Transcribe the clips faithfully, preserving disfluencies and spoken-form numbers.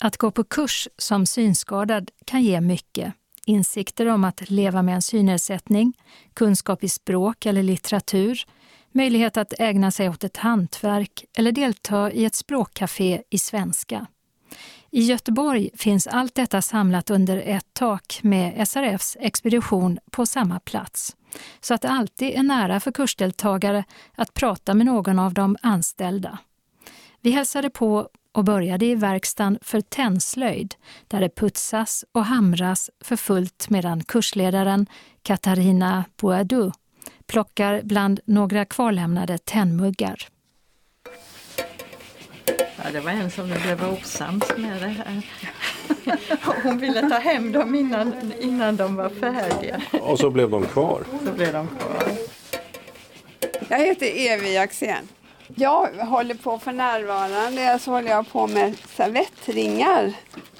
Att gå på kurs som synskadad kan ge mycket. Insikter om att leva med en synnedsättning, kunskap i språk eller litteratur, möjlighet att ägna sig åt ett hantverk eller delta i ett språkcafé i svenska. I Göteborg finns allt detta samlat under ett tak med S R F:s expedition på samma plats. Så att det alltid är nära för kursdeltagare att prata med någon av de anställda. Vi hälsade på och började i verkstaden för tändslöjd där det putsas och hamras för fullt medan kursledaren Katarina Boadu plockar bland några kvarlämnade tändmuggar. Ja, det var en som blev osams med det här. Hon ville ta hem dem innan, innan de var färdiga. Och så blev de kvar. Så blev de kvar. Jag heter Evi Axén. Jag håller på för närvarande, så håller jag på med servettringar.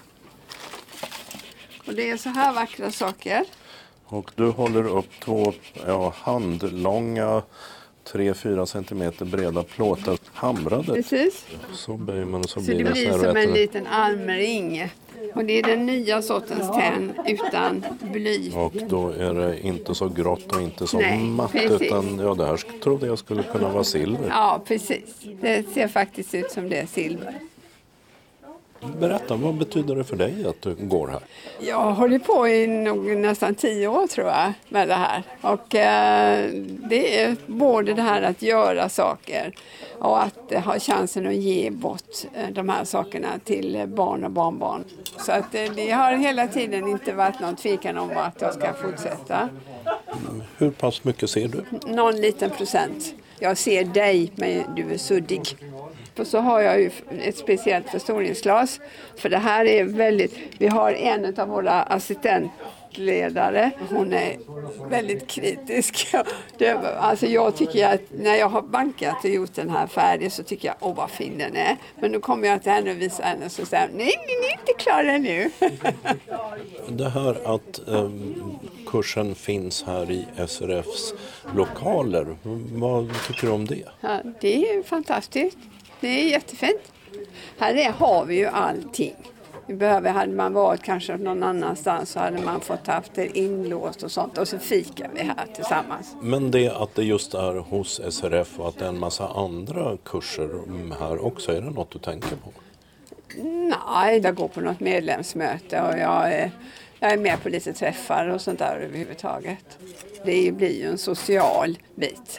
Och det är så här vackra saker. Och du håller upp två ja, handlånga, tre fyra centimeter breda plåtar hamrade. Precis. Så böjer man och så, Så blir det det blir som en liten armring. Och det är den nya sortens tenn utan bly. Och då är det inte så grått och inte så Nej, matt, precis. utan ja, det här trodde jag skulle kunna vara silver. Ja, precis. Det ser faktiskt ut som det är silver. Berätta, vad betyder det för dig att du går här? Jag har hållit på i nog nästan tio år tror jag med det här. Och eh, det är både det här att göra saker och att eh, ha chansen att ge bort eh, de här sakerna till barn och barnbarn. Så att eh, det har hela tiden inte varit någon tvekan om att jag ska fortsätta. Hur pass mycket ser du? Någon liten procent. Jag ser dig, men du är suddig. Och så har jag ju ett speciellt förstoringsglas. För det här är väldigt... Vi har en av våra assistentledare. Hon är väldigt kritisk. Det, alltså jag tycker att när jag har bankat och gjort den här färdig så tycker jag, åh vad fin den är. Men nu kommer jag till henne och visar henne och så säger nej, ni är inte klara nu. Det här att eh, kursen finns här i S R F:s lokaler, vad tycker du om det? Ja, det är fantastiskt. Det är jättefint. Här är, har vi ju allting. Vi behöver, hade man varit kanske någon annanstans så hade man fått haft det inlåst och sånt. Och så fikar vi här tillsammans. Men det att det just är hos S R F och att det är en massa andra kurser här också, är det något du tänker på? Nej, jag går på något medlemsmöte och jag är, jag är med på lite träffar och sånt där överhuvudtaget. Det blir ju en social bit.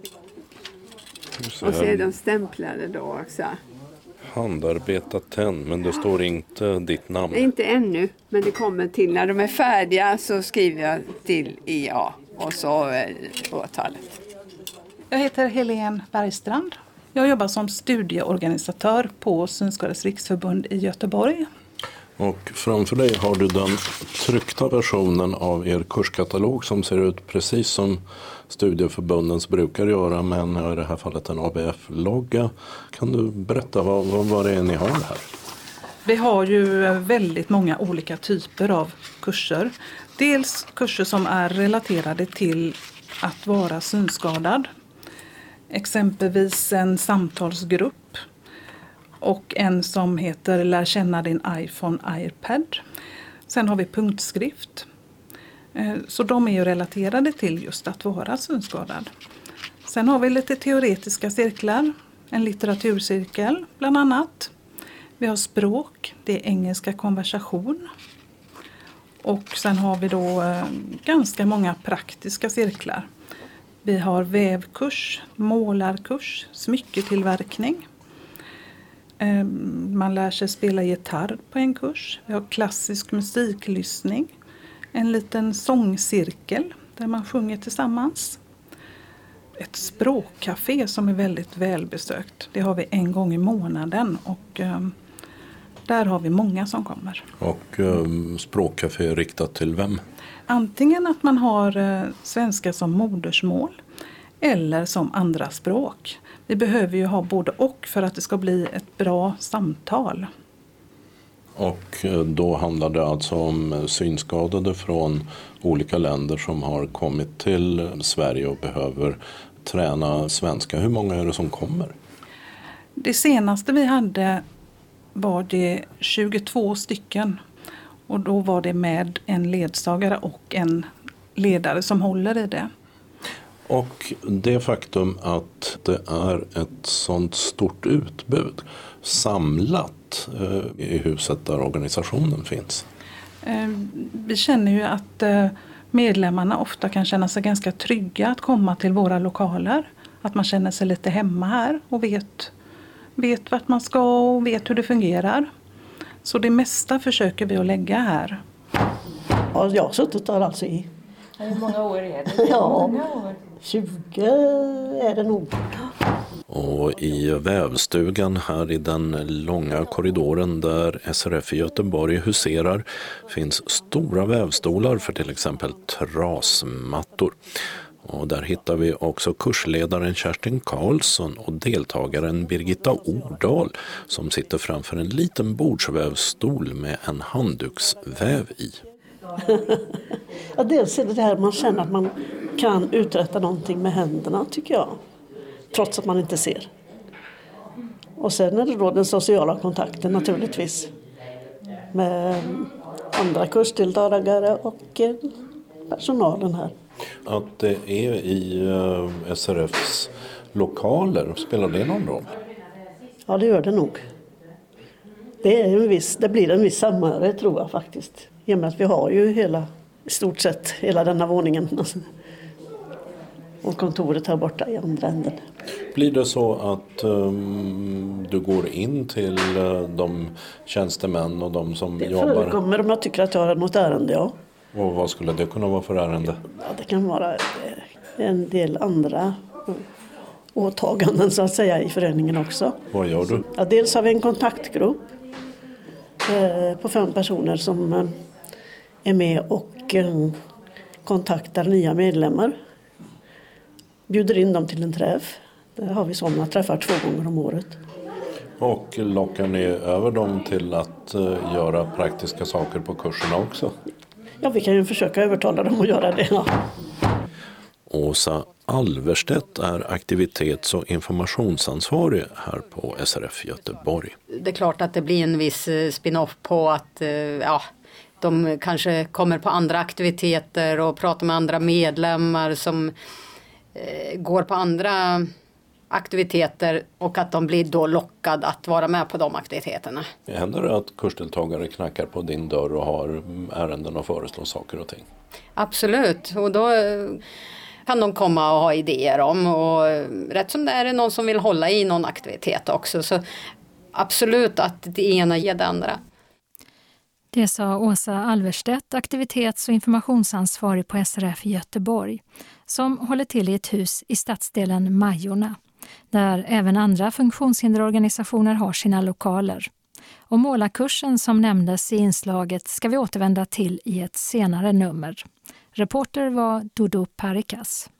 Och så är de stämplade då också. Handarbetat tenn, men det står inte ditt namn. Inte ännu, men det kommer till. När de är färdiga så skriver jag till I A och så eh, årtalet. Jag heter Helene Bergstrand. Jag jobbar som studieorganisatör på Synskadades riksförbund i Göteborg. Och framför dig har du den tryckta versionen av er kurskatalog som ser ut precis som studieförbundens brukar göra, men i det här fallet en A B F-logga. Kan du berätta vad, vad, vad det är ni har här? Vi har ju väldigt många olika typer av kurser. Dels kurser som är relaterade till att vara synskadad. Exempelvis en samtalsgrupp. Och en som heter Lär känna din iPhone, iPad. Sen har vi punktskrift. Så de är ju relaterade till just att vara synskadad. Sen har vi lite teoretiska cirklar. En litteraturcirkel bland annat. Vi har språk, det är engelska konversation. Och sen har vi då ganska många praktiska cirklar. Vi har vävkurs, målarkurs, smycketillverkning. Man lär sig spela gitarr på en kurs. Vi har klassisk musiklyssning. En liten sångcirkel där man sjunger tillsammans. Ett språkcafé som är väldigt välbesökt. Det har vi en gång i månaden och um, där har vi många som kommer. Och um, språkcafé är riktat till vem? Antingen att man har uh, svenska som modersmål eller som andra språk. Vi behöver ju ha både och för att det ska bli ett bra samtal. Och då handlar det alltså om synskadade från olika länder som har kommit till Sverige och behöver träna svenska. Hur många är det som kommer? Det senaste vi hade var det tjugotvå stycken. Och då var det med en ledsagare och en ledare som håller i det. Och det faktum att det är ett sånt stort utbud samlat i huset där organisationen finns. Vi känner ju att medlemmarna ofta kan känna sig ganska trygga att komma till våra lokaler. Att man känner sig lite hemma här och vet, vet vart man ska och vet hur det fungerar. Så det mesta försöker vi att lägga här. Ja, jag har suttit där alltså i. Hur många år är det? Ja, många år. tjugo är det nog. Och i vävstugan här i den långa korridoren där S R F i Göteborg huserar finns stora vävstolar för till exempel trasmattor. Och där hittar vi också kursledaren Kerstin Karlsson och deltagaren Birgitta Ordal som sitter framför en liten bordsvävstol med en handduksväv i. Ja, dels är det det här man känner att man kan uträtta någonting med händerna tycker jag. Trots att man inte ser. Och sen är det då den sociala kontakten naturligtvis. Med andra kursdeltagare och personalen här. Att det är i S R F:s lokaler, spelar det någon roll? Ja, det gör det nog. Det, är en viss, det blir en viss samhörighet tror jag faktiskt. I och med att vi har ju hela, i stort sett hela denna våningen. Och kontoret här borta i andra änden. Blir det så att um, du går in till uh, de tjänstemän och de som det jobbar? Det förekommer om jag tycker att jag har något ärende, ja. Och vad skulle det kunna vara för ärende? Ja, det kan vara en del andra åtaganden så att säga i föreningen också. Vad gör du? Ja, dels har vi en kontaktgrupp eh, på fem personer som eh, är med och eh, kontaktar nya medlemmar. Bjuder in dem till en träff. Där har vi sådana träffar två gånger om året. Och lockar ni över dem till att uh, göra praktiska saker på kurserna också? Ja, vi kan ju försöka övertala dem att göra det. Ja. Åsa Alverstedt är aktivitets- och informationsansvarig här på S R F Göteborg. Det är klart att det blir en viss spin-off på att ja, de kanske kommer på andra aktiviteter och pratar med andra medlemmar som eh, går på andra aktiviteter och att de blir då lockade att vara med på de aktiviteterna. Händer det att kursdeltagare knackar på din dörr och har ärenden och föreslår saker och ting? Absolut, och då kan de komma och ha idéer om och rätt som det är det någon som vill hålla i någon aktivitet också, så absolut att det ena ger det andra. Det sa Åsa Alverstedt, aktivitets- och informationsansvarig på S R F i Göteborg, som håller till i ett hus i stadsdelen Majorna, där även andra funktionshinderorganisationer har sina lokaler. Och målarkursen som nämndes i inslaget ska vi återvända till i ett senare nummer. Reporter var Dodo Parikas.